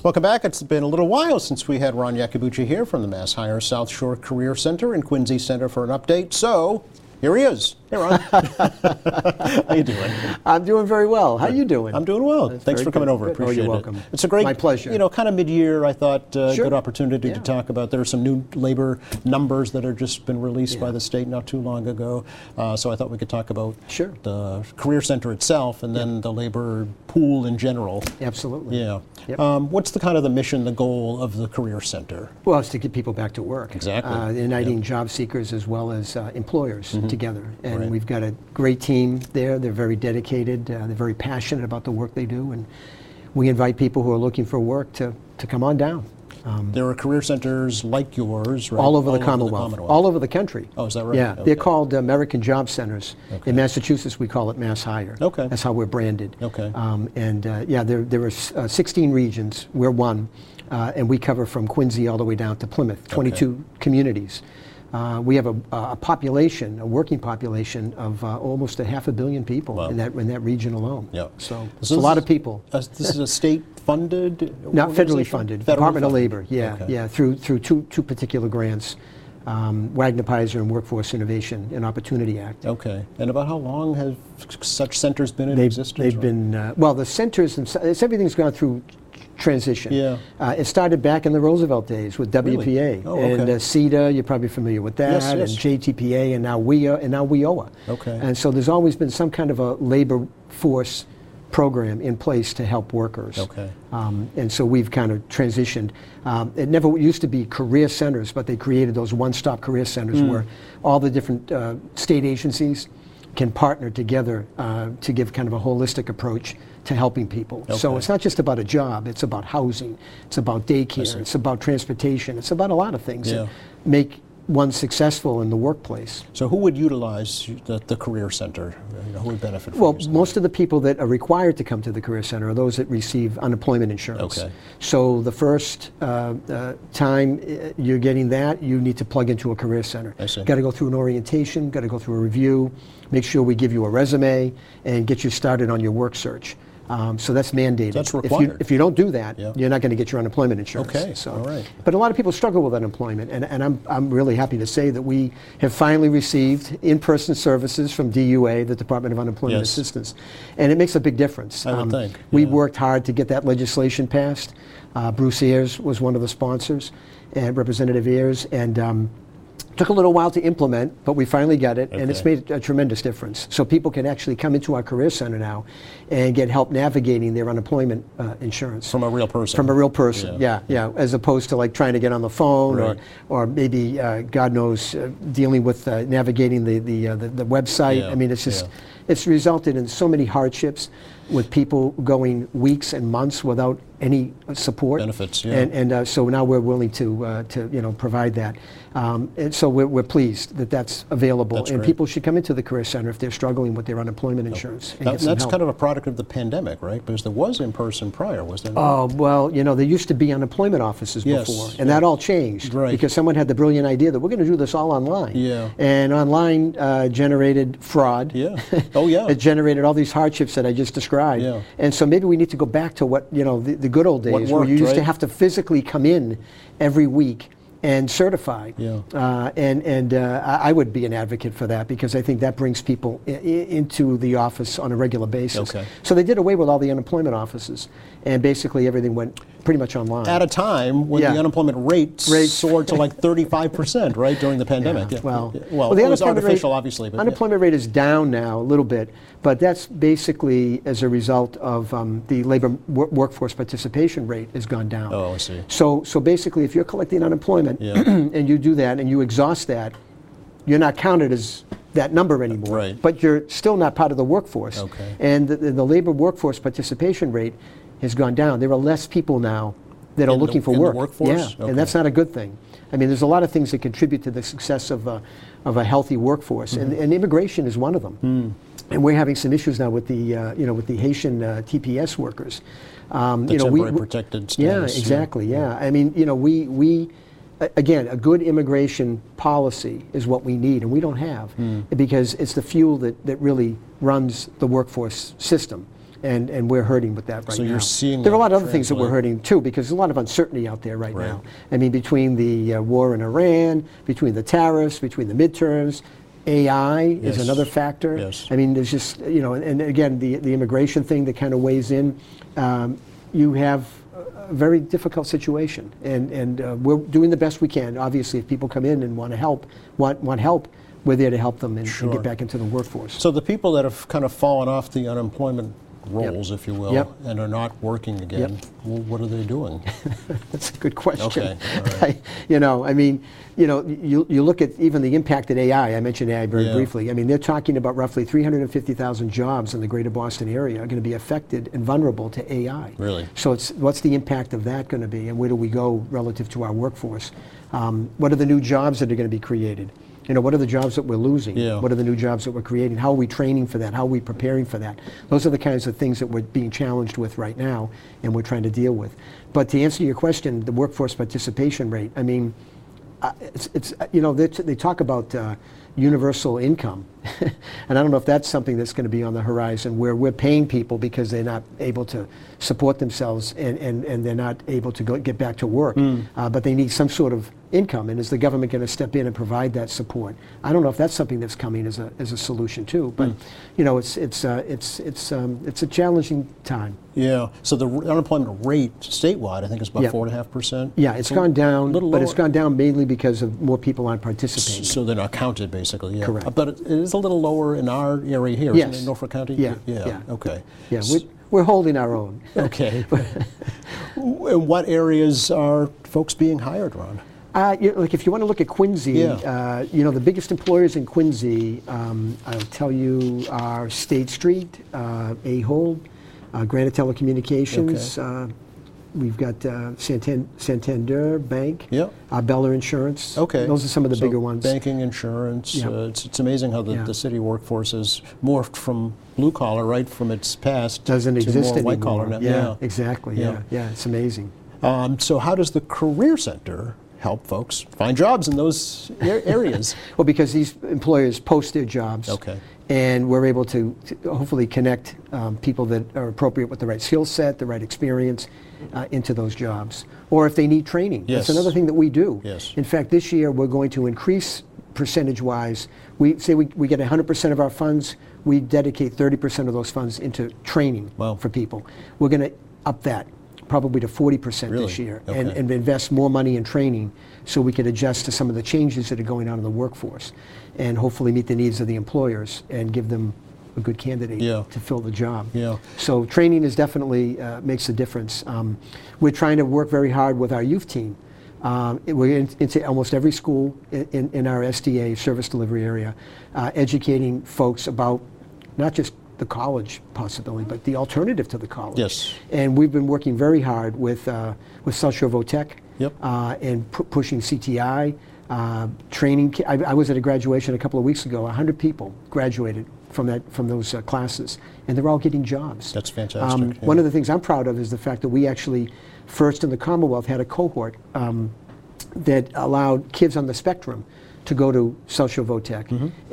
Welcome back. It's been a little while since we had Ron Iacobucci here from the MassHire South Shore Career Center and Quincy Center for an update. So here he is. Hey, Ron. How you doing? I'm doing very well. How you doing? I'm doing well. Thanks for coming over. Appreciate it. You're welcome. It's a great, my pleasure. Kind of mid-year, I thought, Sure. good opportunity to talk about. There are some new labor numbers that have just been released by the state not too long ago. So I thought we could talk about the Career Center itself and then the labor pool in general. Absolutely. Yeah. Yep. What's the kind of the mission, the goal of the Career Center? Well, it's to get people back to work. Exactly. Uniting job seekers as well as employers together. And we've got a great team there. They're very dedicated. They're very passionate about the work they do. And we invite people who are looking for work to come on down. There are career centers like yours, right? All over the Commonwealth. All over the country. Oh, is that right? Yeah, Okay. they're called American Job Centers. In Massachusetts, we call it MassHire. Okay. That's how we're branded. Okay. There are 16 regions. We're one, and we cover from Quincy all the way down to Plymouth, 22 communities. We have a population, a working population of almost 500 million people in that region alone. Yeah. So it's a lot of people. This is a state-funded? Not federally funded. Department of Labor. Yeah, Okay. through two particular grants, Wagner Pfizer and Workforce Innovation and Opportunity Act. Okay. And about how long have such centers been in existence? They've been the centers themselves. Everything's gone through transition. Yeah. It started back in the Roosevelt days with WPA. Really? Oh, okay. And CETA, you're probably familiar with that, Yes. and JTPA, and now WIOA. Okay. And so there's always been some kind of a labor force program in place to help workers. Okay. And so we've kind of transitioned. It never used to be career centers, but they created those one-stop career centers where all the different state agencies can partner together to give kind of a holistic approach to helping people. Okay. So it's not just about a job, it's about housing, it's about daycare, it's about transportation, it's about a lot of things that make one successful in the workplace. So who would utilize the Career Center? Who would benefit from Well, your most of the people that are required to come to the Career Center are those that receive unemployment insurance. Okay. So the first time you're getting that, you need to plug into a Career Center. I see. Got to go through an orientation, got to go through a review, make sure we give you a resume, and get you started on your work search. So that's mandated. That's required. If you don't do that, you're not going to get your unemployment insurance. Okay, So, all right. But a lot of people struggle with unemployment, and I'm really happy to say that we have finally received in-person services from DUA, the Department of Unemployment Assistance, and it makes a big difference. I would think. We worked hard to get that legislation passed. Bruce Ayers was one of the sponsors, and Representative Ayers, and took a little while to implement, but we finally got it, and it's made a tremendous difference. So people can actually come into our Career Center now and get help navigating their unemployment insurance. From a real person. From a real person, yeah, as opposed to like trying to get on the phone or maybe, God knows, dealing with navigating the website. Yeah. I mean, it's just, it's resulted in so many hardships with people going weeks and months without any support. Benefits, And so now we're willing to provide that. And so we're pleased that that's available. That's and great. people should come into the Career Center if they're struggling with their unemployment insurance. And get some That's help. kind of a product of the pandemic, right? Because there was in-person prior, was there not? Oh, well, there used to be unemployment offices before, and that all changed because someone had the brilliant idea that we're going to do this all online. Yeah. And online generated fraud. Yeah. Oh, yeah. It generated all these hardships that I just described. Yeah. And so maybe we need to go back to what, the good old days What where worked, you used to right? have to physically come in every week and certify. Yeah. I would be an advocate for that because I think that brings people into the office on a regular basis. Okay. So they did away with all the unemployment offices, and basically everything went pretty much online. At a time when the unemployment rate soared to like 35%, right, during the pandemic. Yeah. Well, the the it was unemployment artificial, rate, obviously. But unemployment rate is down now a little bit, but that's basically as a result of the labor workforce participation rate has gone down. Oh, I see. So basically, if you're collecting unemployment and you do that and you exhaust that, you're not counted as that number anymore. Right. But you're still not part of the workforce. Okay. And the labor workforce participation rate has gone down. There are less people now that are looking for work. In the workforce? Yeah, Okay. and that's not a good thing. I mean, there's a lot of things that contribute to the success of a healthy workforce, and immigration is one of them. And we're having some issues now with the with the Haitian TPS workers. The temporary protected status. Yeah, exactly. Yeah, I mean, we again, a good immigration policy is what we need, and we don't have because it's the fuel that really runs the workforce system. And we're hurting with that right now. So you're seeing there are a lot that of other things that we're translate. hurting too, because there's a lot of uncertainty out there right Right. now. I mean, between the war in Iran, between the tariffs, between the midterms, AI is Yes. another factor. Yes. I mean, there's just, you know, and again, the immigration thing that kind of weighs in. You have a very difficult situation, and we're doing the best we can. Obviously, if people come in and want to help, want help, we're there to help them and Sure. get back into the workforce. So the people that have kind of fallen off the unemployment rolls, if you will, Yep. and are not working again, Yep. well, what are they doing? That's a good question. Okay, all right. You know, I mean, you know, you look at even the impact that AI, I mentioned AI very Yeah. briefly. I mean, they're talking about roughly 350,000 jobs in the greater Boston area are going to be affected and vulnerable to AI. Really? So what's the impact of that going to be, and where do we go relative to our workforce? What are the new jobs that are going to be created? You know, what are the jobs that we're losing? Yeah. What are the new jobs that we're creating? How are we training for that? How are we preparing for that? Those are the kinds of things that we're being challenged with right now and we're trying to deal with. But to answer your question, the workforce participation rate, I mean, it's you know, they talk about universal income. And I don't know if that's something that's going to be on the horizon, where we're paying people because they're not able to support themselves and they're not able to get back to work. But they need some sort of income, and is the government going to step in and provide that support? I don't know if that's something that's coming as a solution too. But you know, it's a challenging time. Yeah. So the unemployment rate statewide, I think, is about Yeah. 4.5%. Yeah, it's gone down, little but it's lower. gone down mainly because of more people aren't participating. So they're not counted, basically. Yeah. Correct. But it is a little lower in our area here, isn't Yes. it, Norfolk County? Yeah, Yeah. yeah. Okay. Yeah, we're holding our own. Okay. In what areas are folks being hired, Ron? Like if you want to look at Quincy, Yeah. you know, the biggest employers in Quincy, I'll tell you, are State Street, Ahold, Granite Telecommunications. We've got Santander Bank, Yep. Bella Insurance. Okay. Those are some of the So bigger ones. Banking, insurance. Yeah. It's amazing how Yeah. the city workforce has morphed from blue collar, right, from its past Doesn't to exist more anymore. white collar now. Yeah, exactly. Yeah. Yeah, yeah, it's amazing. So how does the Career Center help folks find jobs in those areas? Well, because these employers post their jobs. Okay. And we're able to hopefully connect people that are appropriate with the right skill set, the right experience into those jobs. Or if they need training. Yes. That's another thing that we do. Yes. In fact, this year we're going to increase percentage-wise. We say we get 100% of our funds, we dedicate 30% of those funds into training Wow. for people. We're going to up that probably to 40% Really? this year Okay. and invest more money in training so we could adjust to some of the changes that are going on in the workforce and hopefully meet the needs of the employers and give them a good candidate Yeah. to fill the job. Yeah. So training is definitely makes a difference. We're trying to work very hard with our youth team. We're into almost every school in our SDA service delivery area, educating folks about not just the college possibility, but the alternative to the college. Yes. And we've been working very hard with South Shore Votech Yep. and pushing CTI, training. I was at a graduation a couple of weeks ago. 100 people graduated from those classes, and they're all getting jobs. That's fantastic. Yeah. One of the things I'm proud of is the fact that we actually, first in the Commonwealth, had a cohort that allowed kids on the spectrum to go to South Shore Votech,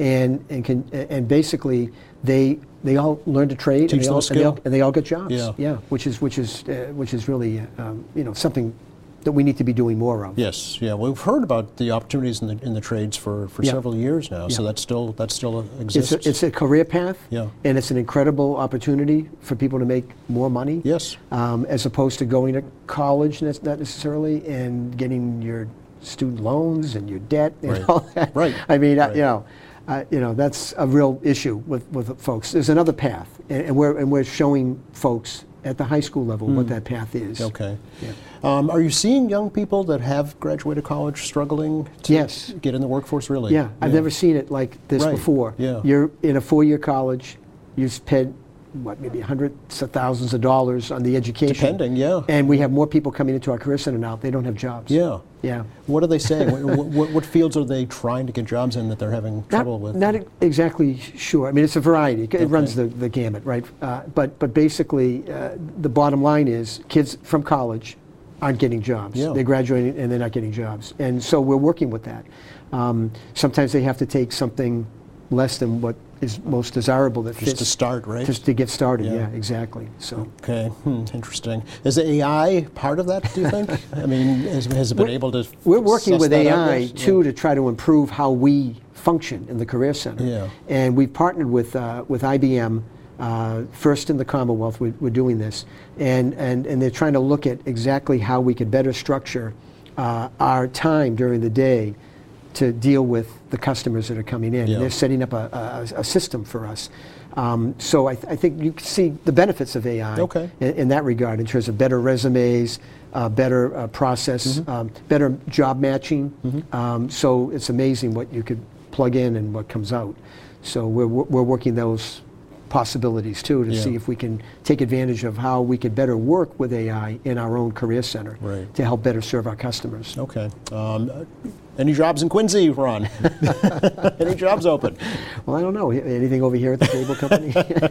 and basically they all learned a trade, Teach them a skill. and they all get jobs. Yeah. Which is really you know, something that we need to be doing more of. Yes, yeah. We've heard about the opportunities in the trades for Yeah. several years now. So Yeah. that still exists. It's a career path, Yeah. and it's an incredible opportunity for people to make more money. Yes. As opposed to going to college, not necessarily, and getting your student loans and your debt and Right. all that. Right. I mean, Right. you know, that's a real issue with folks. There's another path, and we're showing folks at the high school level what that path is. Okay. Yeah. Are you seeing young people that have graduated college struggling to Yes. get in the workforce, really? Yeah, I've never seen it like this Right, before. yeah. You're in a 4-year college, you spend, maybe hundreds of thousands of dollars on the education. Depending, yeah. And we have more people coming into our career center now, they don't have jobs. Yeah. Yeah. What are they saying? what fields are they trying to get jobs in that they're having trouble with? Not exactly sure. I mean, it's a variety. It runs the gamut, right? But basically, the bottom line is kids from college aren't getting jobs. Yeah. They're graduating and they're not getting jobs. And so we're working with that. Sometimes they have to take something less than what is most desirable that Just fits. to start, right? Just to get started, yeah, exactly. So. Okay, interesting. Is AI part of that, do you think? I mean, has it been able to We're working suss with that out AI, yet? too, to try to improve how we function in the Career Center. Yeah. And we've partnered with IBM, first in the Commonwealth, we're doing this. And they're trying to look at exactly how we could better structure our time during the day to deal with the customers that are coming in. Yeah. They're setting up a system for us. So I think you can see the benefits of AI Okay. in that regard, in terms of better resumes, better process, better job matching. So it's amazing what you could plug in and what comes out. So we're working those possibilities too, to Yeah. see if we can take advantage of how we could better work with AI in our own Career Center Right. to help better serve our customers. Okay. Any jobs in Quincy, Ron? Any jobs open? Well, I don't know. Anything over here at the cable company?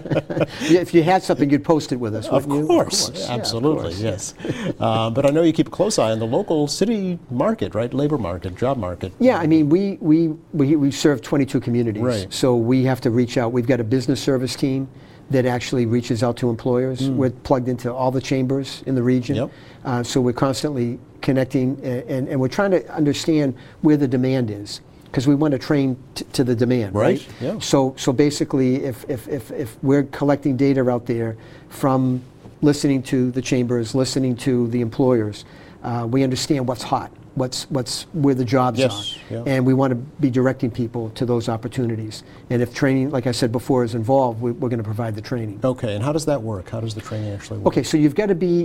If you had something, you'd post it with us, Of wouldn't you? course, Yeah, of absolutely, course. yes. But I know you keep a close eye on the local city market, right? Labor market, job market. Yeah, I mean, we serve 22 communities. Right. So we have to reach out. We've got a business service team that actually reaches out to employers. We're plugged into all the chambers in the region. Yep. So we're constantly connecting, and we're trying to understand where the demand is, because we want to train to the demand, right? Right, yeah. So basically, if we're collecting data out there from listening to the chambers, listening to the employers, we understand what's hot, what's where the jobs Yes, are, yeah. and we want to be directing people to those opportunities. And if training, like I said before, is involved, we're going to provide the training. Okay, and how does that work? How does the training actually work? Okay, so you've got to be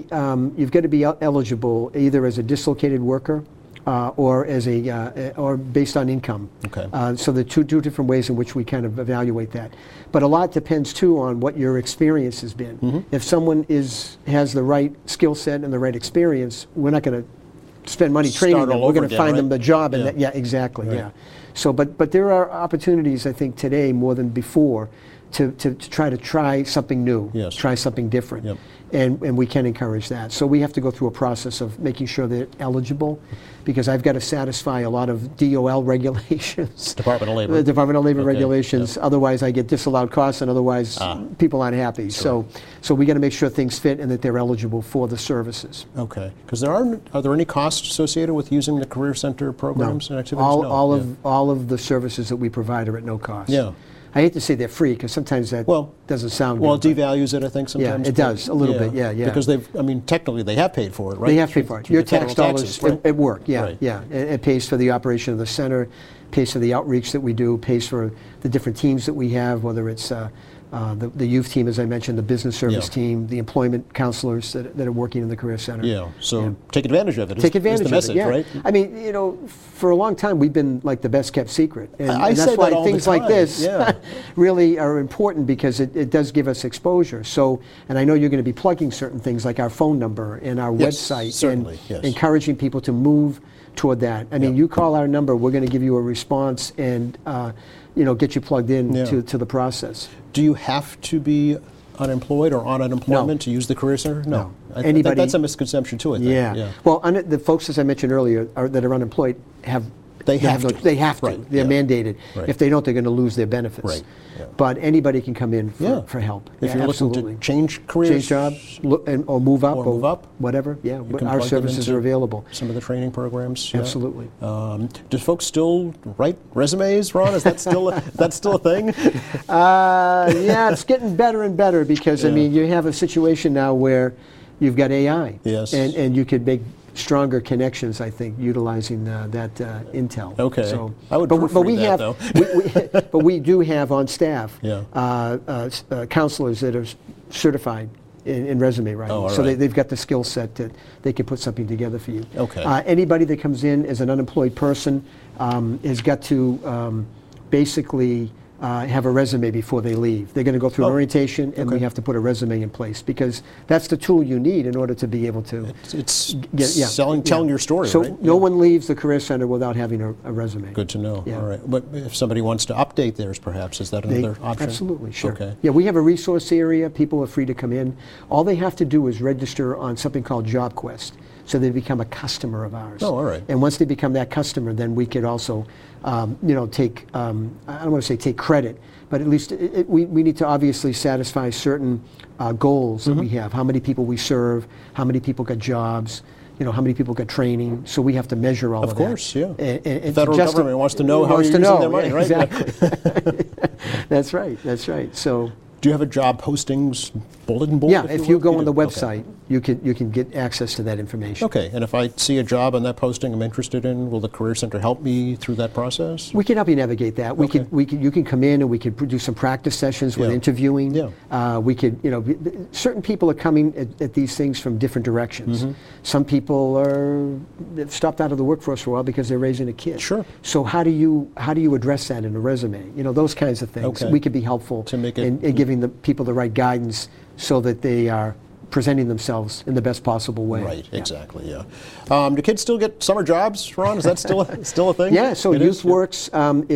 eligible either as a dislocated worker or as or based on income. Okay. So the two different ways in which we kind of evaluate that. But a lot depends too on what your experience has been. If someone has the right skill set and the right experience, we're not going to spend money training Start them. all We're over going to again, find them right? the job, and Yeah. exactly, Right. yeah. So, but there are opportunities, I think, today more than before to try something new, Yes. try something different. Yep. And we can encourage that. So we have to go through a process of making sure they're eligible, because I've got to satisfy a lot of DOL regulations. Department of Labor. The Department of Labor Okay, regulations. yep. Otherwise, I get disallowed costs, and otherwise people aren't happy. So we got to make sure things fit and that they're eligible for the services. Okay, because are there any costs associated with using the Career Center programs and activities? All, No. all Yeah. of all of the services that we provide are at no cost. Yeah. I hate to say they're free, because sometimes that Well, doesn't sound Well, it good. devalues it, I think, sometimes. it does, a little bit, yeah. Because technically they have paid for it, right? They have to pay for it. Through Your the federal tax dollars taxes, right? at work, yeah, Right. yeah. It pays for the operation of the center, pays for the outreach that we do, pays for the different teams that we have, whether it's the youth team, as I mentioned, the business service Yeah. team, the employment counselors that are working in the Career Center. Yeah, so take advantage of it. Take is advantage the message, of it, yeah. right? I mean, for a long time, we've been like the best kept secret. And, I and say that's why that all the things like time, this yeah. really are important, because it does give us exposure. So, and I know you're going to be plugging certain things like our phone number and our Yes, website, certainly, and yes. encouraging people to move toward that. I mean, Yeah. you call our number, we're going to give you a response and get you plugged in Yeah. to the process. Do you have to be unemployed or on unemployment to use the Career Center? No. I think Anybody- that's a misconception too, I think. Yeah. Well, the folks, as I mentioned earlier, that are unemployed They have to. They have to. Right, They're yeah. mandated. Right. If they don't, they're going to lose their benefits. Right, yeah. But anybody can come in Yeah. for help. If Yeah, you're absolutely. looking to change careers, Change jobs, or move up, Or move up. whatever. Yeah, you can our plug them services into are available. Some of the training programs. Yeah. Absolutely. Do folks still write resumes, Ron? Is that still a thing? Yeah, it's getting better and better, because I Yeah. mean, you have a situation now where you've got AI. Yes. And you could make stronger connections, I think, utilizing that intel. Okay. So, I would but we proofread that, have, though. but we do have on staff Yeah. counselors that are certified in resume writing. Oh, all so right. they've got the skill set that they can put something together for you. Okay. Anybody that comes in as an unemployed person has got to basically have a resume before they leave. They're going to go through an Oh, orientation, and we okay. have to put a resume in place, because that's the tool you need in order to be able to It's yeah, telling your story, So right? no one leaves the Career Center without having a resume. Good to know. Yeah. All right. But if somebody wants to update theirs, perhaps, is that They- another option? Absolutely, sure. Okay. Yeah, we have a resource area. People are free to come in. All they have to do is register on something called JobQuest. so they become a customer of ours. Oh, all right. And once they become that customer, then we could also, take, I don't want to say take credit, but at least we need to obviously satisfy certain goals that we have. How many people we serve, how many people got jobs, how many people got training. So we have to measure all of that. Of course, yeah. And the federal government wants to know how you're using their money, right? Exactly. That's right. So. Do you have a job postings bulletin board? Yeah, if you go on the do? website, you can get access to that information. Okay, and if I see a job on that posting I'm interested in, will the Career Center help me through that process? We can help you navigate that. You can come in and we can do some practice sessions with interviewing. Yeah. We could, certain people are coming at these things from different directions. Some people they've stopped out of the workforce for a while because they're raising a kid. Sure. So how do you address that in a resume? Those kinds of things. Okay. We could be helpful to make it in giving the people the right guidance so that they are presenting themselves in the best possible way. Right, exactly, yeah. Do kids still get summer jobs, Ron? Is that still a thing? Yeah, so YouthWorks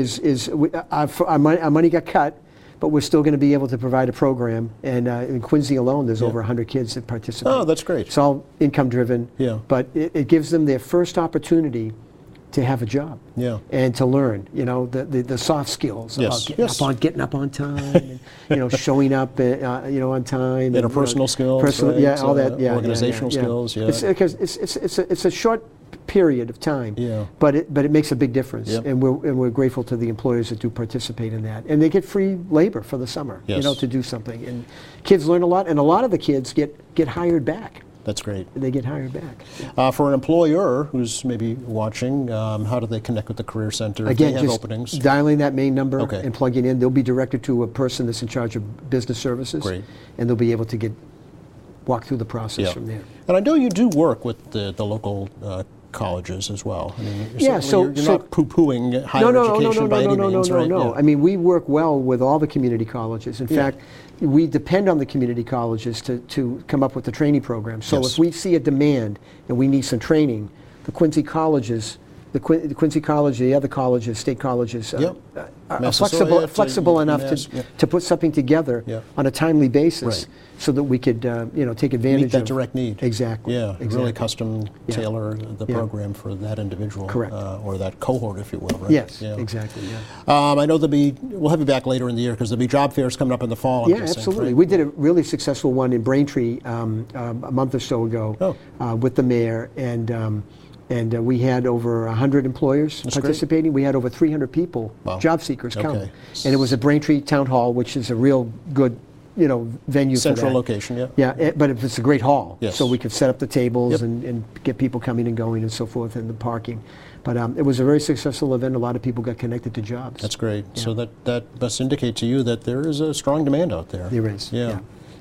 our money got cut, but we're still going to be able to provide a program. And in Quincy alone, there's over 100 kids that participate. Oh, that's great. It's all income driven, but it gives them their first opportunity to have a job and to learn, the soft skills about getting up on time, and, showing up, on time. Interpersonal skills, right? All that, organizational skills, Because it's a short period of time, but it makes a big difference, and we're grateful to the employers that do participate in that, and they get free labor for the summer, to do something, and kids learn a lot, and a lot of the kids get hired back. That's great. They get hired back. For an employer who's maybe watching, how do they connect with the Career Center? Again, if they have just openings? dialing that main number and plugging in. They'll be directed to a person that's in charge of business services. Great. And they'll be able to walk through the process from there. And I know you do work with the local colleges as well. I mean, you're not poo-pooing higher education by any means, right? No. I mean, we work well with all the community colleges. In fact, we depend on the community colleges to come up with the training program. So if we see a demand and we need some training, the Quincy colleges, the Quincy College, the other colleges, state colleges, are flexible enough to put something together on a timely basis so that we could take advantage of that direct need. Exactly. Yeah, really custom tailor the program for that individual. Correct. Or that cohort, if you will, right? Yes, exactly, I know we'll have you back later in the year because there'll be job fairs coming up in the fall. Yeah, absolutely. Right? We did a really successful one in Braintree a month or so ago with the mayor, and we had over 100 employers participating. Great. We had over 300 people, job seekers, come. And it was at Braintree Town Hall, which is a real good venue for that. Central location, but it's a great hall. Yes. So we could set up the tables and get people coming and going and so forth, and the parking. But it was a very successful event. A lot of people got connected to jobs. That's great. Yeah. So that must indicate to you that there is a strong demand out there. There is. Yeah.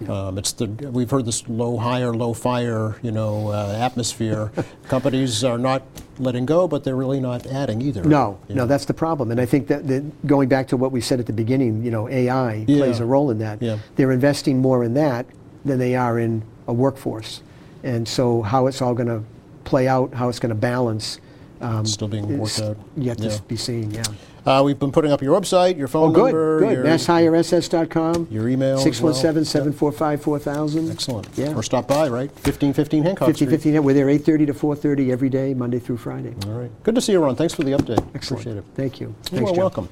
We've heard this low hire, low fire, atmosphere. Companies are not letting go, but they're really not adding either. No, that's the problem. And I think that going back to what we said at the beginning, AI plays a role in that. Yeah. They're investing more in that than they are in a workforce. And so how it's all going to play out, how it's going to balance, still being worked out. Yet to be seen. We've been putting up your website, your phone number. Good. MassHireSS.com. Your email. 617-745-4000. Excellent. Yeah. Or stop by, right? 1515 Hancock Street. 1515. We're there 8:30 to 4:30 every day, Monday through Friday. All right. Good to see you, Ron. Thanks for the update. Excellent. Appreciate it. Thank you. You're welcome.